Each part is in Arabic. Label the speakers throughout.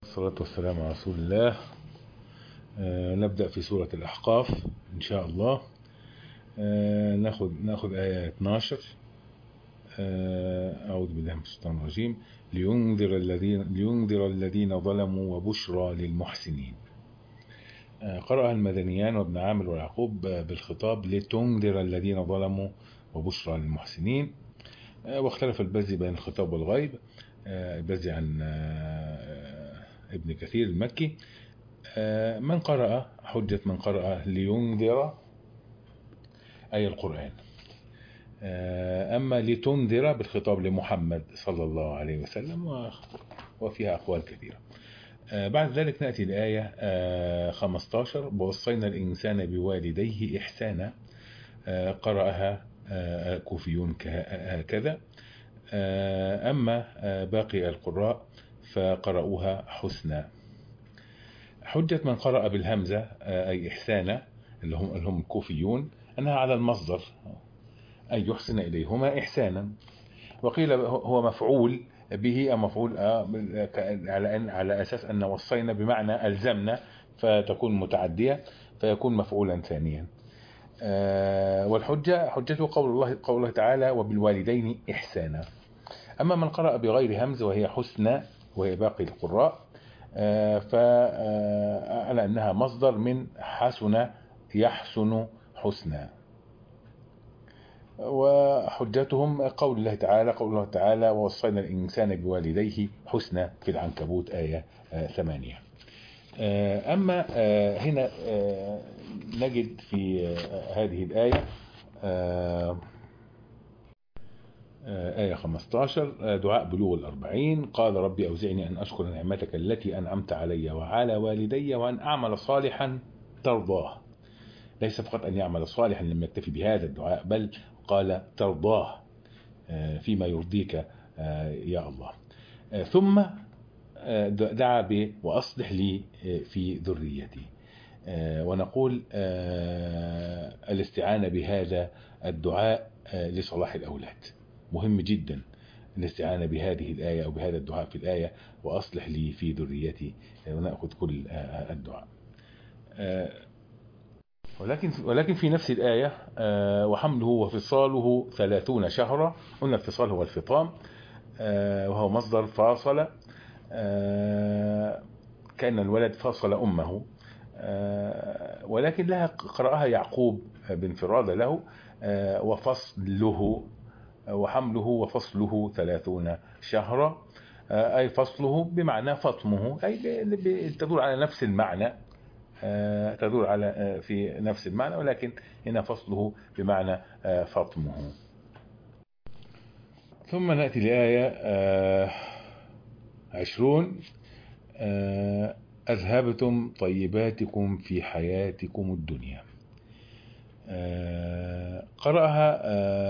Speaker 1: الصلاة والسلام على رسول الله. نبدأ في سورة الأحقاف إن شاء الله. ناخد آية 12. أعوذ بالله من الشيطان الرجيم. لينذر الذين ظلموا وبشرى للمحسنين. قرأها المدنيان وابن عامر ويعقوب بالخطاب لتنذر الذين ظلموا وبشرى للمحسنين. واختلف البزي بين الخطاب والغيب. البزي عن ابن كثير المكي. من قرأ حجة من قرأ لينذر أي القرآن. أما لتنذر بالخطاب لمحمد صلى الله عليه وسلم وفيها أقوال كثيرة. بعد ذلك نأتي لآية 15. ووصينا الإنسان بوالديه إحسانا. قرأها كوفيون هكذا. أما باقي القراء فقرأوها حسنا. حجة من قرأ بالهمزة أي إحسانا اللي هم الكوفيون أنها على المصدر أي يحسن إليهما إحسانا. وقيل هو مفعول به أو مفعول على أساس أن وصينا بمعنى ألزمنا فتكون متعدية فيكون مفعولا ثانيا. والحجة حجته قول الله تعالى وبالوالدين إحسانا. أما من قرأ بغير همز وهي حسنى وهي باقي القراء فعلى أنها مصدر من حسن يحسن حسنا. وحجتهم قول الله تعالى ووصينا الإنسان بوالديه حسنا في العنكبوت آية 8. أما هنا نجد في هذه الآية آية 15 دعاء بلوغ 40. قال ربي أوزعني أن أشكر نعمتك التي أنعمت علي وعلى والدي وأن أعمل صالحا ترضاه. ليس فقط أن يعمل صالحا لم يكتفي بهذا الدعاء بل قال ترضاه فيما يرضيك يا الله. ثم دعا وأصلح لي في ذريتي. ونقول الاستعانة بهذا الدعاء لصلاح الأولاد مهم جدا. الاستعانة بهذه الآية أو بهذا الدعاء في الآية وأصلح لي في ذريتي ونأخذ كل الدعاء. ولكن في نفس الآية وحمله وفصاله 30 شهرا. قلنا الفصال هو الفطام وهو مصدر فاصل. كأن الولد فاصل أمه. ولكن لها قرأها يعقوب بانفراد له وفصله وحمله وفصله 30 شهرا أي فصله بمعنى فطمه أي تدور على نفس المعنى في نفس المعنى ولكن هنا فصله بمعنى فطمه. ثم نأتي لآية 20. أذهبتم طيباتكم في حياتكم الدنيا. قرأها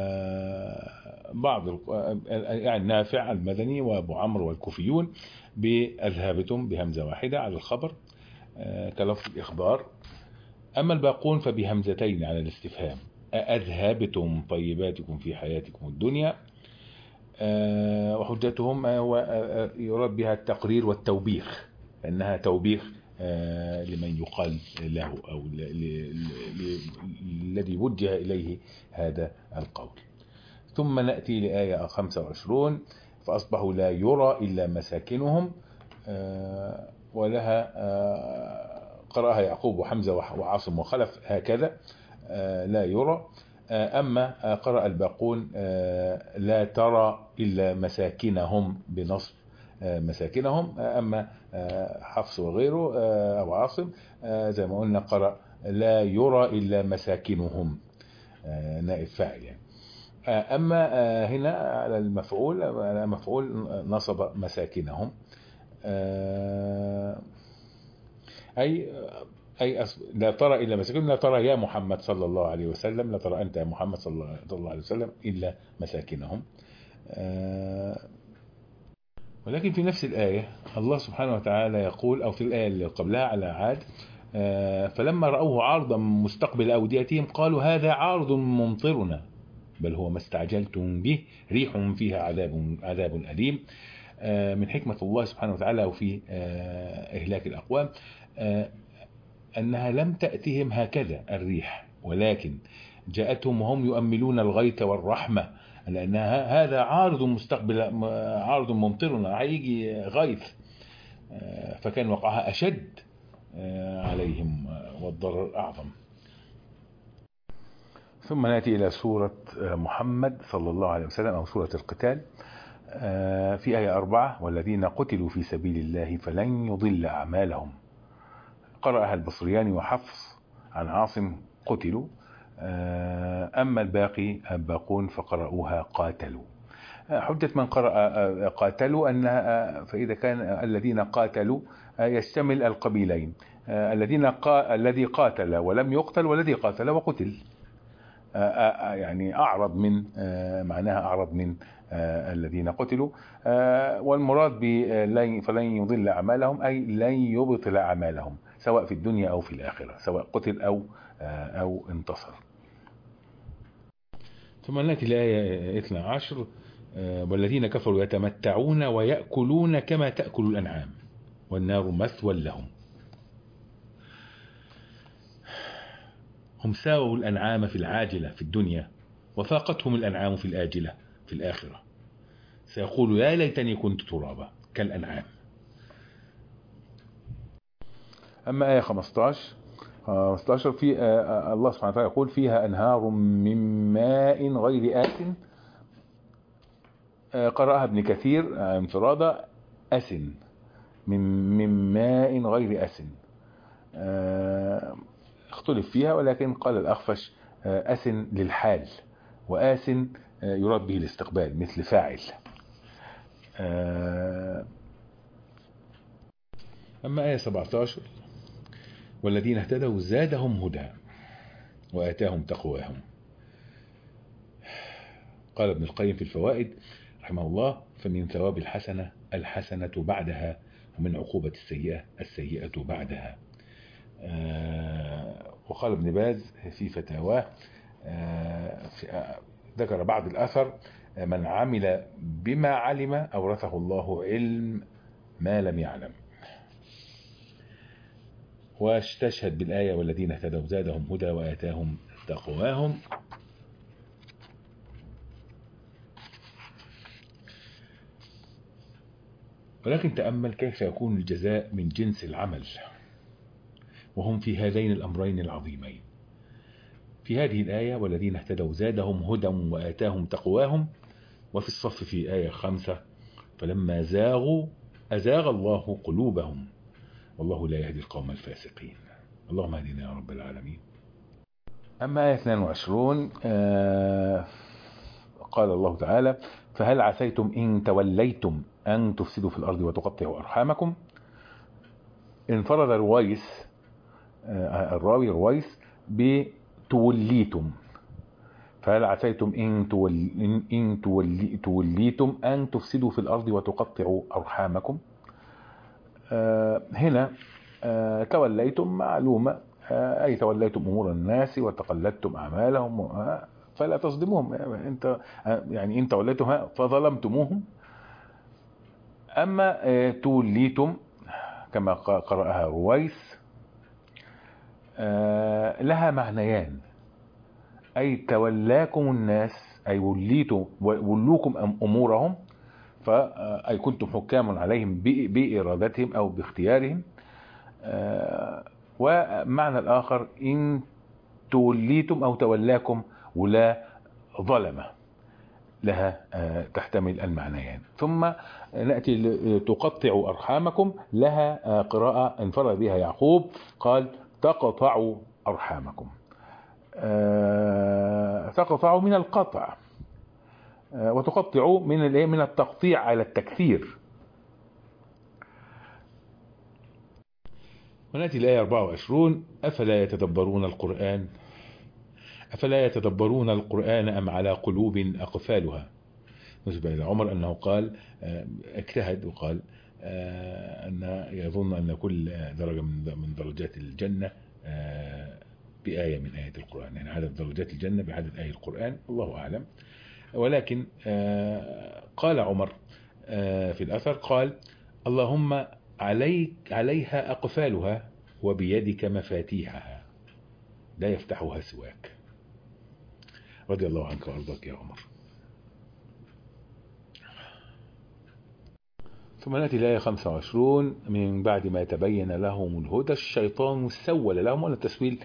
Speaker 1: بعض يعني نافع المدني وابو عمرو والكوفيون بأذهبتم بهمزة واحدة على الخبر كلفظ الإخبار. أما الباقون فبهمزتين على الاستفهام. أذهبتم طيباتكم في حياتكم الدنيا. وحجتهم يراد بها التقرير والتوبيخ لأنها توبيخ لمن يقال له أو الذي وجه إليه هذا القول. ثم نأتي لآية 25. فأصبحوا لا يرى إلا مساكنهم. ولها قرأها يعقوب وحمزة وعاصم وخلف هكذا لا يرى. أما قرأ الباقون لا ترى إلا مساكنهم بنصب مساكنهم. أما حفص وغيره أو عاصم زي ما قلنا قرأ لا يرى إلا مساكنهم نائب فاعل يعني. أما هنا على المفعول نصب مساكنهم أي لا ترى إلا مساكنهم. لا ترى يا محمد صلى الله عليه وسلم لا ترى أنت يا محمد صلى الله عليه وسلم إلا مساكنهم. ولكن في نفس الآية الله سبحانه وتعالى يقول أو في الآية اللي قبلها على عاد فلما رأوه عارضا مستقبل أوديتهم قالوا هذا عارض ممطرنا بل هو ما استعجلتم به ريح فيها عذاب أليم. من حكمة الله سبحانه وتعالى وفي إهلاك الأقوام أنها لم تأتهم هكذا الريح، ولكن جاءتهم وهم يؤملون الغيث والرحمة، لأنها هذا عارض مستقبل، عارض ممطرنا، هيجي غيث، فكان وقعها أشد عليهم والضرر أعظم. ثم نأتي إلى سورة محمد صلى الله عليه وسلم أو سورة القتال في آية 4: والذين قتلوا في سبيل الله فلن يضل أعمالهم. قرأها البصريان وحفص عن عاصم قتلوا، أما الباقون فقرأوها قاتلوا. حجة من قرأ قاتلوا أن فإذا كان الذين قاتلوا يشتمل القبيلين، الذي قاتل ولم يقتل والذي قاتل وقتل، يعني أعرض من معناها أعرض من الذين قتلوا. والمراد فلن يضل أعمالهم أي لن يبطل أعمالهم سواء في الدنيا أو في الآخرة، سواء قتل أو انتصر. ثم نأتي الآية 12: والذين كفروا يتمتعون ويأكلون كما تأكل الأنعام والنار مثوى لهم. هم ساووا الأنعام في العاجلة في الدنيا وفاقتهم الأنعام في الآجلة في الآخرة، سيقول يا ليتني كنت ترابا كالأنعام. أما آية 15 في الله سبحانه وتعالى يقول فيها أنهار من ماء غير آسن. قرأها ابن كثير انفرادا أسن، من ماء غير أسن، اختلف فيها، ولكن قال الأخفش أسن للحال، وآسن يراد به الاستقبال مثل فاعل. أما آية 17: والذين اهتدوا زادهم هدى وآتاهم تقواهم. قال ابن القيم في الفوائد رحمه الله: فمن ثواب الحسنة الحسنة بعدها، ومن عقوبة السيئة بعدها. وقال ابن باز في فتاواه ذكر بعض الأثر: من عمل بما علم أورثه الله علم ما لم يعلم. واستشهد بالآية والذين اهتدوا زادهم هدى وآتاهم تقواهم. ولكن تأمل كيف يكون الجزاء من جنس العمل، وهم في هذين الأمرين العظيمين. في هذه الآية والذين اهتدوا زادهم هدى وآتاهم تقواهم، وفي الصف في آية 5: فلما زاغوا أزاغ الله قلوبهم والله لا يهدي القوم الفاسقين. اللهم اهدنا يا رب العالمين. أما آية 22 قال الله تعالى: فهل عسيتم إن توليتم أن تفسدوا في الأرض وتقطعوا أرحامكم. انفرد رويس الراوي رويس بتوليتم، فهل عسيتم إن توليتم أن تفسدوا في الأرض وتقطعوا أرحامكم. هنا توليتم معلومة، أي توليتم أمور الناس وتقلدتم أعمالهم فلا تصدموهم، يعني إن توليتم فظلمتموهم. أما توليتم كما قرأها رويس لها معنيان: أي تولاكم الناس، أي ولوكم أمورهم، فأي كنتم حكام عليهم بإرادتهم أو باختيارهم. ومعنى الآخر إن توليتم أو تولاكم ولا ظلمة، لها تحتمل المعنيين. ثم نأتي تقطع أرحامكم، لها قراءة انفرد بها يعقوب، قال تقطعوا أرحامكم. تقطعوا من القطع، وتقطعوا من التقطيع على التكثير. ونأتي الآية 24: أفلا يتدبرون القرآن أم على قلوب أقفالها. نسبة إلى عمر أنه قال اجتهد وقال أن يظن أن كل درجة من درجات الجنة بآية من آيات القرآن، يعني عدد درجات الجنة بعدد آية القرآن، الله أعلم. ولكن قال عمر في الأثر قال: اللهم عليها أقفالها وبيدك مفاتيحها لا يفتحها سواك. رضي الله عنك وأرضاك يا عمر. ثم نأتي الآية 25: من بعد ما تبين لهم الهدى الشيطان سول لهم. ولا التسويل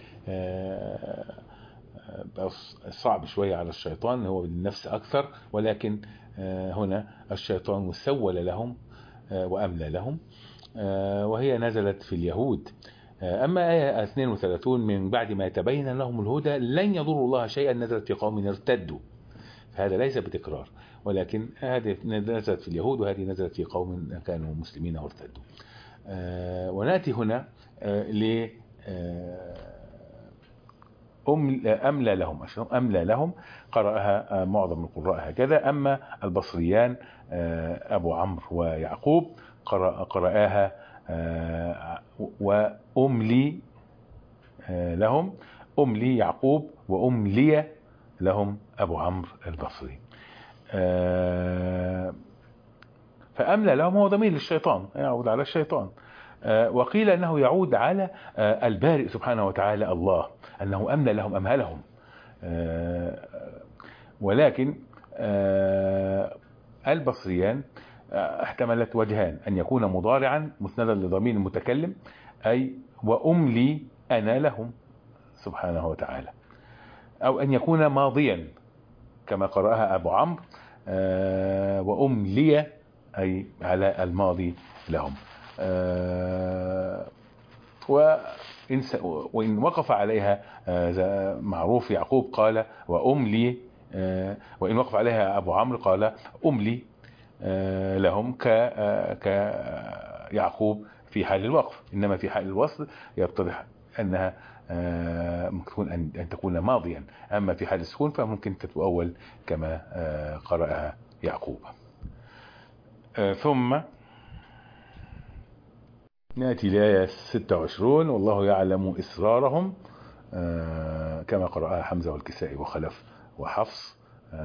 Speaker 1: صعب شوية على الشيطان، هو بالنفس أكثر، ولكن هنا الشيطان سول لهم وأملى لهم، وهي نزلت في اليهود. أما آية 32: من بعد ما تبين لهم الهدى لن يضروا الله شيئا، نزلت في قوم ارتدوا. فهذا ليس بتكرار، ولكن هذه نزلت في اليهود وهذه نزلت في قوم كانوا مسلمين وارتدوا. ونأتي هنا ل أملى لهم. أملى لهم قرأها معظم القراء هكذا. أما البصريان أبو عمرو ويعقوب قرأها وأملي لهم. أملي يعقوب وأملي لهم أبو عمرو البصري. فأملى لهم هو ضمير للشيطان، يعود على الشيطان. وقيل أنه يعود على البارئ سبحانه وتعالى الله، أنه أملى لهم أمهلهم. ولكن البصريان احتملت وجهان: أن يكون مضارعا مسندا لضمير المتكلم، أي وأملي أنا لهم سبحانه وتعالى، أو أن يكون ماضيا كما قرأها أبو عمرو وأملي، أي على الماضي لهم. وإن وقف عليها معروف يعقوب قال وأملي، وإن وقف عليها أبو عمرو قال أملي لهم كيعقوب في حال الوقف. إنما في حال الوصل يتضح أنها ممكن أن تكون ماضيا، أما في حال السكون فممكن تتأول كما قرأها يعقوب. ثم نأتي لآية 26: والله يعلم إسرارهم، كما قرأها حمزة والكسائي وخلف وحفص،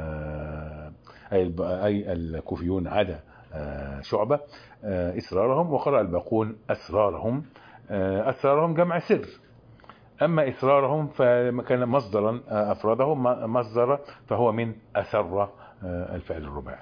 Speaker 1: أي الكوفيون عدا شعبة. إسرارهم. وقرأ الباقون أسرارهم. أسرارهم جمع سر. أما إسرارهم فكان مصدرا أفرده مصدر، فهو من أسر الفعل الرباعي.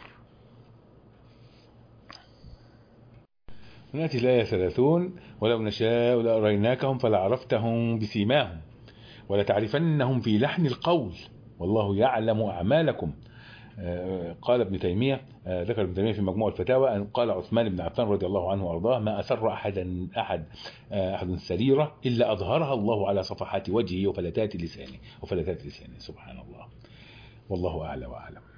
Speaker 1: نأتي الآية 30: ولو نشاء لأريناكهم فلعرفتهم بسيماهم ولتعرفنهم في لحن القول والله يعلم أعمالكم. قال ابن تيمية، ذكر ابن تيمية في مجموع الفتاوى أن قال عثمان بن عفان رضي الله عنه وأرضاه: ما أسر أحد سريرة إلا أظهرها الله على صفحات وجهه وفلتات لسانه سبحان الله. والله أعلى وأعلم.